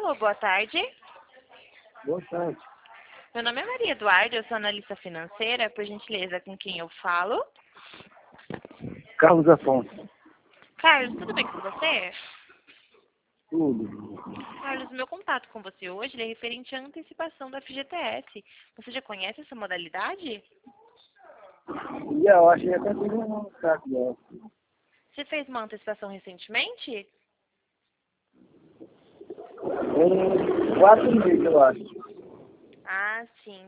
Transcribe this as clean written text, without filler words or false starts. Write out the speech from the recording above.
Alô, boa tarde. Boa tarde. Meu nome é Maria Eduarda, eu sou analista financeira. Por gentileza, com quem eu falo? Carlos Afonso. Carlos, tudo bem com você? Tudo. Carlos, meu contato com você hoje é referente à antecipação da FGTS. Você já conhece essa modalidade? E eu achei até que um saco dela. Você fez uma antecipação recentemente? Em 4 meses, eu acho. Ah, sim.